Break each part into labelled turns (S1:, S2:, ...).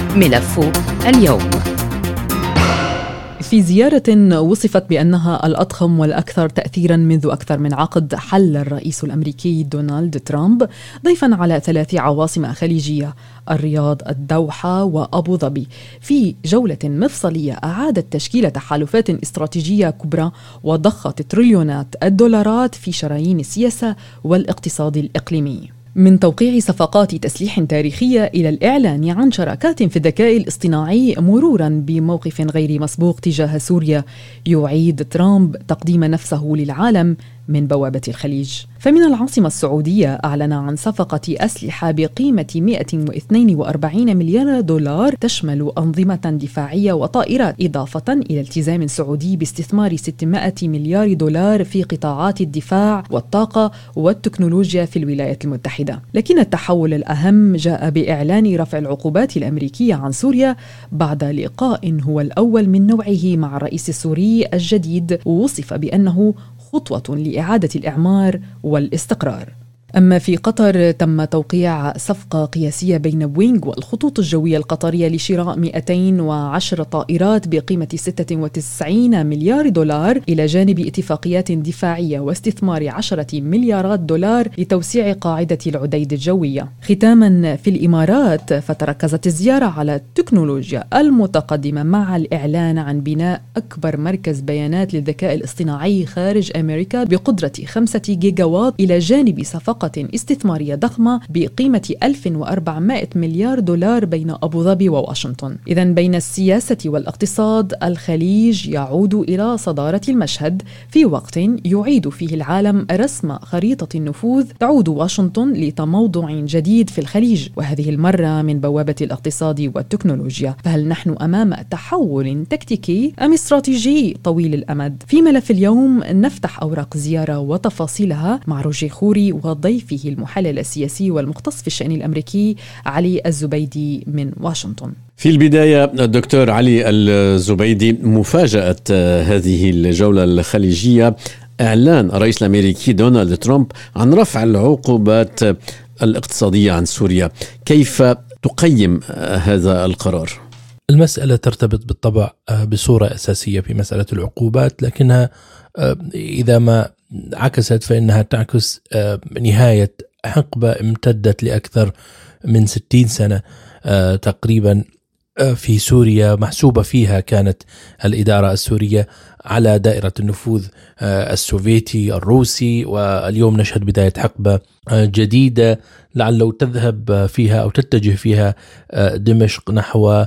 S1: ملف اليوم.
S2: في زيارة وصفت بأنها الأضخم والأكثر تأثيراً منذ أكثر من عقد، حل الرئيس الأمريكي دونالد ترامب ضيفاً على 3 عواصم خليجية: الرياض، الدوحة وأبو ظبي، في جولة مفصلية أعادت تشكيل تحالفات استراتيجية كبرى وضخت تريليونات الدولارات في شرايين السياسة والاقتصاد الإقليمي. من توقيع صفقات تسليح تاريخية إلى الإعلان عن شراكات في الذكاء الاصطناعي، مروراً بموقف غير مسبوق تجاه سوريا، يعيد ترامب تقديم نفسه للعالم من بوابة الخليج. فمن العاصمة السعودية أعلن عن صفقة أسلحة بقيمة 142 مليار دولار تشمل أنظمة دفاعية وطائرات، إضافة إلى التزام سعودي باستثمار 600 مليار دولار في قطاعات الدفاع والطاقة والتكنولوجيا في الولايات المتحدة. لكن التحول الأهم جاء بإعلان رفع العقوبات الأمريكية عن سوريا بعد لقاء هو الأول من نوعه مع الرئيس السوري الجديد، ووصف بأنه خطوة لإعادة الإعمار والاستقرار. أما في قطر، تم توقيع صفقة قياسية بين بوينغ والخطوط الجوية القطرية لشراء 210 طائرات بقيمة 96 مليار دولار، إلى جانب اتفاقيات دفاعية واستثمار 10 مليارات دولار لتوسيع قاعدة العديد الجوية. ختاما في الإمارات، فتركزت الزيارة على التكنولوجيا المتقدمة مع الإعلان عن بناء أكبر مركز بيانات للذكاء الاصطناعي خارج أمريكا بقدرة 5 جيجاوات، إلى جانب صفقة استثمارية ضخمة بقيمة 1400 مليار دولار بين أبو ظبي وواشنطن. إذن بين السياسة والاقتصاد، الخليج يعود إلى صدارة المشهد في وقت يعيد فيه العالم رسم خريطة النفوذ. تعود واشنطن لتموضع جديد في الخليج، وهذه المرة من بوابة الاقتصاد والتكنولوجيا. فهل نحن أمام تحول تكتيكي أم استراتيجي طويل الأمد؟ في ملف اليوم نفتح أوراق زيارة وتفاصيلها مع روجي خوري وضيفه المحلل السياسي والمختص في الشأن الأمريكي علي الزبيدي من واشنطن.
S3: في البداية الدكتور علي الزبيدي، مفاجأة هذه الجولة الخليجية إعلان الرئيس الأمريكي دونالد ترامب عن رفع العقوبات الاقتصادية عن سوريا. كيف تقيم هذا القرار؟
S4: المسألة ترتبط بالطبع بصورة أساسية في مسألة العقوبات، لكنها إذا ما عكست فإنها تعكس نهاية حقبة امتدت لأكثر من 60 سنة تقريبا في سوريا، محسوبة فيها كانت الإدارة السورية على دائرة النفوذ السوفيتي الروسي، واليوم نشهد بداية حقبة جديدة لعله تذهب فيها أو تتجه فيها دمشق نحو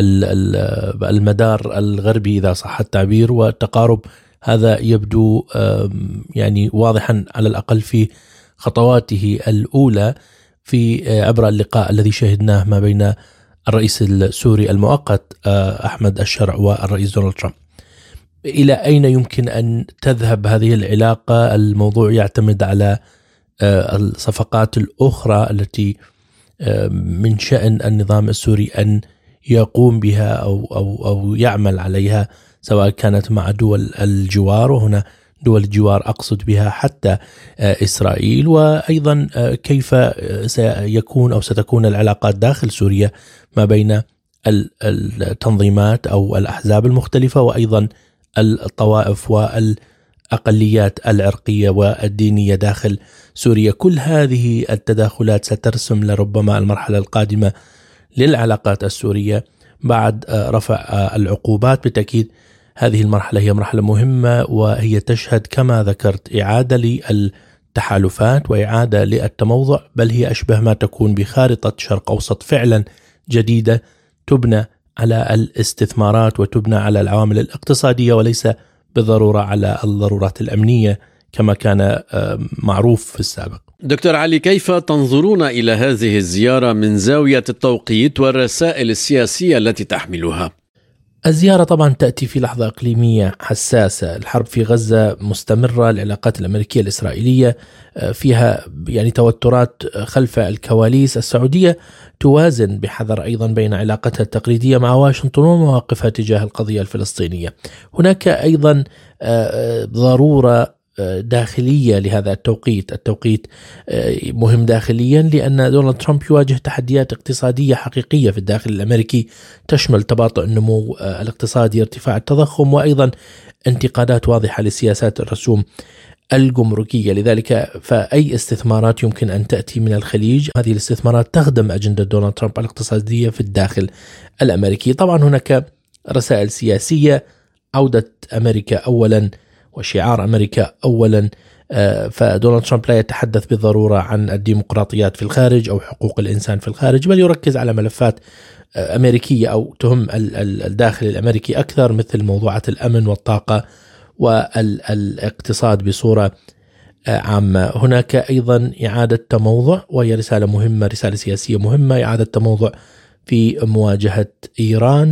S4: المدار الغربي إذا صح التعبير، والتقارب هذا يبدو يعني واضحا على الأقل في خطواته الأولى في عبر اللقاء الذي شهدناه ما بين الرئيس السوري المؤقت أحمد الشرع والرئيس دونالد ترامب. إلى أين يمكن أن تذهب هذه العلاقة؟ الموضوع يعتمد على الصفقات الأخرى التي من شأن النظام السوري أن يقوم بها أو يعمل عليها، سواء كانت مع دول الجوار، وهنا دول الجوار أقصد بها حتى إسرائيل، وأيضا كيف سيكون أو ستكون العلاقات داخل سوريا ما بين التنظيمات أو الأحزاب المختلفة، وأيضا الطوائف والأقليات العرقية والدينية داخل سوريا. كل هذه التداخلات سترسم لربما المرحلة القادمة للعلاقات السورية بعد رفع العقوبات. بالتأكيد هذه المرحلة هي مرحلة مهمة، وهي تشهد كما ذكرت إعادة للتحالفات وإعادة للتموضع، بل هي أشبه ما تكون بخارطة شرق أوسط فعلا جديدة تبنى على الاستثمارات وتبنى على العوامل الاقتصادية، وليس بالضرورة على الضرورات الأمنية كما كان معروف في السابق.
S3: دكتور علي، كيف تنظرون إلى هذه الزيارة من زاوية التوقيت والرسائل السياسية التي تحملها؟
S4: الزيارة طبعا تأتي في لحظة إقليمية حساسة. الحرب في غزة مستمرة، العلاقات الأمريكية الإسرائيلية فيها يعني توترات خلف الكواليس. السعودية توازن بحذر أيضا بين علاقتها التقليدية مع واشنطن ومواقفها تجاه القضية الفلسطينية. هناك أيضا ضرورة داخلية لهذا التوقيت مهم داخليا لأن دونالد ترامب يواجه تحديات اقتصادية حقيقية في الداخل الأمريكي تشمل تباطؤ النمو الاقتصادي، ارتفاع التضخم، وأيضا انتقادات واضحة لسياسات الرسوم الجمركية. لذلك فأي استثمارات يمكن أن تأتي من الخليج، هذه الاستثمارات تخدم أجندة دونالد ترامب الاقتصادية في الداخل الأمريكي. طبعا هناك رسائل سياسية، عودة أمريكا أولا وشعار أمريكا أولا، فدونالد ترامب لا يتحدث بالضرورة عن الديمقراطيات في الخارج أو حقوق الإنسان في الخارج، بل يركز على ملفات أمريكية أو تهم الداخل الأمريكي أكثر، مثل موضوعات الأمن والطاقة والاقتصاد بصورة عامة. هناك أيضا إعادة تموضع، وهي رسالة مهمة، رسالة سياسية مهمة، إعادة تموضع في مواجهة إيران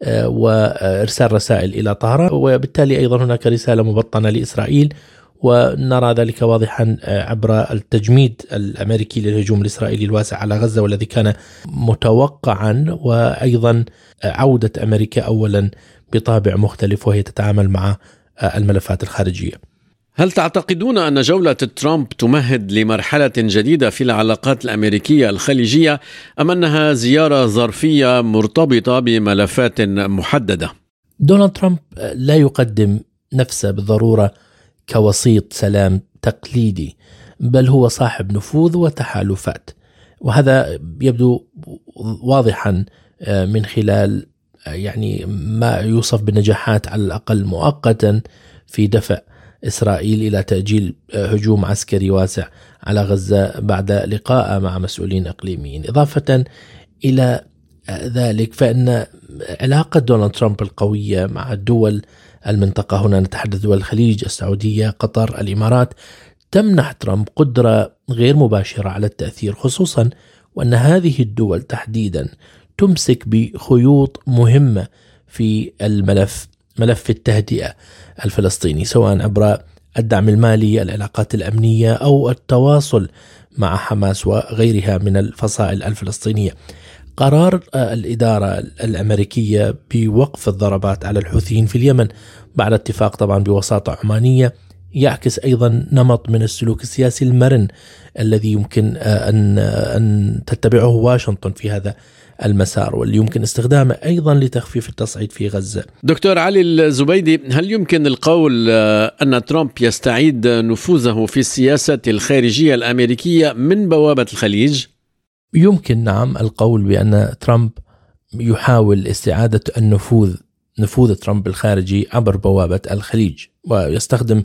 S4: وإرسال رسائل إلى طهران، وبالتالي أيضا هناك رسالة مبطنة لإسرائيل، ونرى ذلك واضحا عبر التجميد الأمريكي للهجوم الإسرائيلي الواسع على غزة والذي كان متوقعا، وأيضا عودة أمريكا أولا بطابع مختلف وهي تتعامل مع الملفات الخارجية.
S3: هل تعتقدون أن جولة ترامب تمهد لمرحلة جديدة في العلاقات الأمريكية الخليجية، أم أنها زيارة ظرفية مرتبطة بملفات محددة؟
S4: دونالد ترامب لا يقدم نفسه بالضرورة كوسيط سلام تقليدي، بل هو صاحب نفوذ وتحالفات، وهذا يبدو واضحا من خلال يعني ما يوصف بالنجاحات على الأقل مؤقتا في دفع إسرائيل إلى تأجيل هجوم عسكري واسع على غزة بعد لقاء مع مسؤولين إقليميين. إضافة إلى ذلك فإن علاقة دونالد ترامب القوية مع الدول المنطقة، هنا نتحدث دول الخليج، السعودية، قطر، الإمارات، تمنح ترامب قدرة غير مباشرة على التأثير، خصوصا وأن هذه الدول تحديدا تمسك بخيوط مهمة في ملف التهدئة الفلسطيني، سواء عبر الدعم المالي، العلاقات الأمنية، أو التواصل مع حماس وغيرها من الفصائل الفلسطينية. قرار الإدارة الأمريكية بوقف الضربات على الحوثيين في اليمن بعد اتفاق طبعا بوساطة عمانية يعكس أيضا نمط من السلوك السياسي المرن الذي يمكن أن تتبعه واشنطن في هذا المسار، واللي يمكن استخدامه أيضا لتخفيف التصعيد في غزة.
S3: دكتور علي الزبيدي، هل يمكن القول أن ترامب يستعيد نفوذه في السياسة الخارجية الأمريكية من بوابة الخليج؟
S4: يمكن نعم القول بأن ترامب يحاول استعادة نفوذ ترامب الخارجي عبر بوابة الخليج، ويستخدم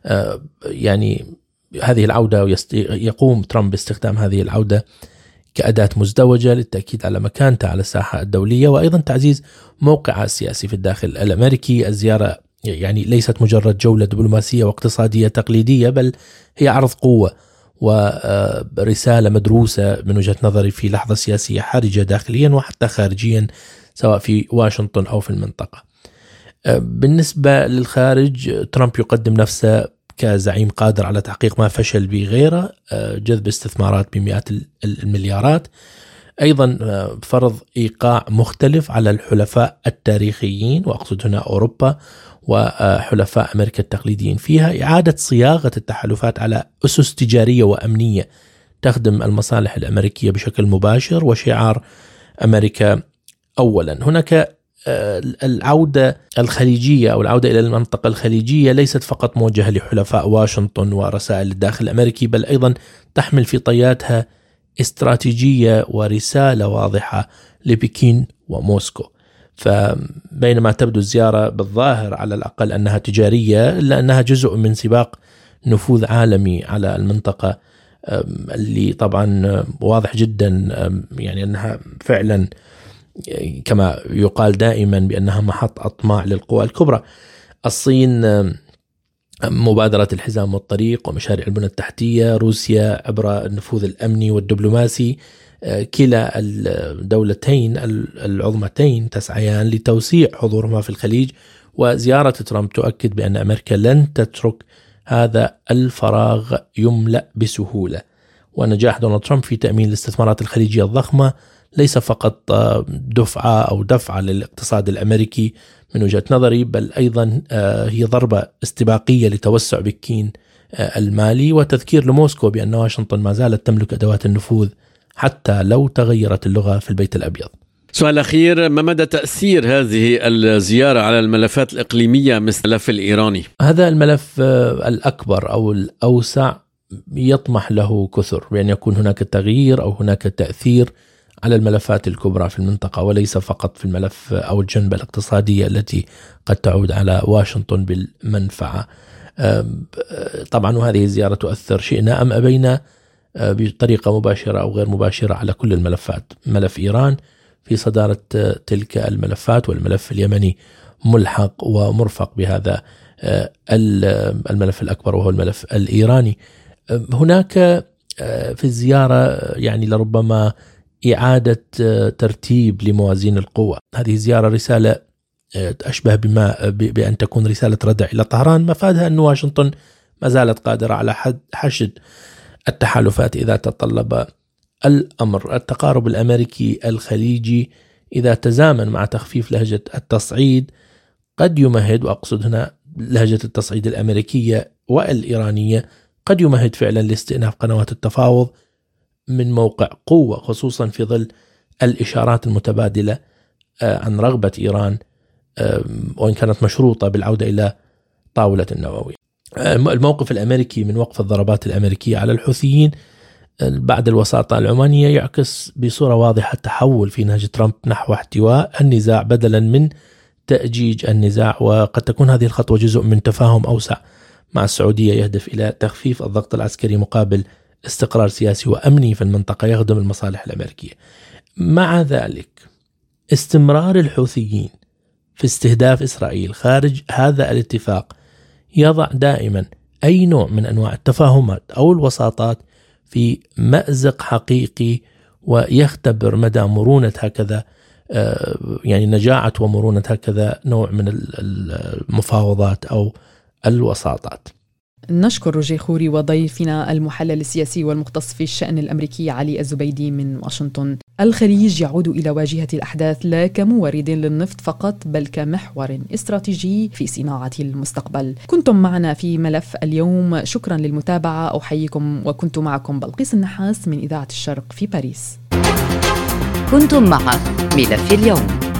S4: يعني هذه العودة، يقوم ترامب باستخدام هذه العودة كأداة مزدوجة للتأكيد على مكانته على الساحة الدولية، وأيضا تعزيز موقعه السياسي في الداخل الأمريكي. الزيارة يعني ليست مجرد جولة دبلوماسية واقتصادية تقليدية، بل هي عرض قوة ورسالة مدروسة من وجهة نظري في لحظة سياسية حرجة داخليا وحتى خارجيا، سواء في واشنطن أو في المنطقة. بالنسبة للخارج، ترامب يقدم نفسه كزعيم قادر على تحقيق ما فشل بغيره، جذب استثمارات بمئات المليارات، أيضا فرض إيقاع مختلف على الحلفاء التاريخيين، وأقصد هنا أوروبا وحلفاء أمريكا التقليديين فيها، إعادة صياغة التحالفات على أسس تجارية وأمنية تخدم المصالح الأمريكية بشكل مباشر، وشعار أمريكا أولا. هناك العودة الخليجية أو العودة إلى المنطقة الخليجية ليست فقط موجهة لحلفاء واشنطن ورسائل الداخل الأمريكي، بل أيضا تحمل في طياتها استراتيجية ورسالة واضحة لبكين وموسكو. فبينما تبدو الزيارة بالظاهر على الأقل أنها تجارية، إلا أنها جزء من سباق نفوذ عالمي على المنطقة، اللي طبعا واضح جدا يعني أنها فعلا كما يقال دائما بأنها محط أطماع للقوى الكبرى. الصين مبادرة الحزام والطريق ومشاريع البنى التحتية، روسيا عبر النفوذ الأمني والدبلوماسي، كلا الدولتين العظمتين تسعيان لتوسيع حضورهما في الخليج. وزيارة ترامب تؤكد بأن أمريكا لن تترك هذا الفراغ يملأ بسهولة. ونجاح دونالد ترامب في تأمين الاستثمارات الخليجية الضخمة ليس فقط دفعة للاقتصاد الأمريكي من وجهة نظري، بل أيضا هي ضربة استباقية لتوسع بكين المالي، وتذكير لموسكو بأن واشنطن ما زالت تملك أدوات النفوذ حتى لو تغيرت اللغة في البيت الأبيض.
S3: سؤال أخير، ما مدى تأثير هذه الزيارة على الملفات الإقليمية مثل الملف الإيراني؟
S4: هذا الملف الأكبر أو الأوسع يطمح له كثر بأن يكون هناك تغيير أو هناك تأثير على الملفات الكبرى في المنطقة، وليس فقط في الملف أو الجنبة الاقتصادية التي قد تعود على واشنطن بالمنفعة. طبعا وهذه الزيارة تؤثر شئنا أم أبينا بطريقة مباشرة أو غير مباشرة على كل الملفات. ملف إيران في صدارة تلك الملفات، والملف اليمني ملحق ومرفق بهذا الملف الأكبر وهو الملف الإيراني. هناك في الزيارة يعني لربما إعادة ترتيب لموازين القوى. هذه الزيارة رسالة أشبه بأن تكون رسالة ردع إلى طهران، مفادها أن واشنطن ما زالت قادرة على حشد التحالفات إذا تطلب الأمر. التقارب الأمريكي الخليجي إذا تزامن مع تخفيف لهجة التصعيد قد يمهد، وأقصد هنا لهجة التصعيد الأمريكية والإيرانية، قد يمهد فعلا لاستئناف قنوات التفاوض من موقع قوة، خصوصا في ظل الإشارات المتبادلة عن رغبة إيران وإن كانت مشروطة بالعودة إلى طاولة النووي. الموقف الأمريكي من وقف الضربات الأمريكية على الحوثيين بعد الوساطة العمانية يعكس بصورة واضحة تحول في نهج ترامب نحو احتواء النزاع بدلا من تأجيج النزاع، وقد تكون هذه الخطوة جزء من تفاهم أوسع مع السعودية يهدف إلى تخفيف الضغط العسكري مقابل استقرار سياسي وأمني في المنطقة يخدم المصالح الأمريكية. مع ذلك استمرار الحوثيين في استهداف إسرائيل خارج هذا الاتفاق يضع دائما أي نوع من أنواع التفاهمات أو الوساطات في مأزق حقيقي، ويختبر مدى مرونة هكذا يعني نجاعة ومرونة هكذا نوع من المفاوضات أو الوساطات.
S2: نشكر روجيه خوري وضيفنا المحلل السياسي والمختص في الشأن الأمريكي علي الزبيدي من واشنطن. الخليج يعود إلى واجهة الأحداث لا كمورد للنفط فقط، بل كمحور استراتيجي في صناعة المستقبل. كنتم معنا في ملف اليوم، شكرا للمتابعة، أحييكم وكنت معكم بلقيس النحاس من إذاعة الشرق في باريس.
S1: كنتم مع ملف اليوم.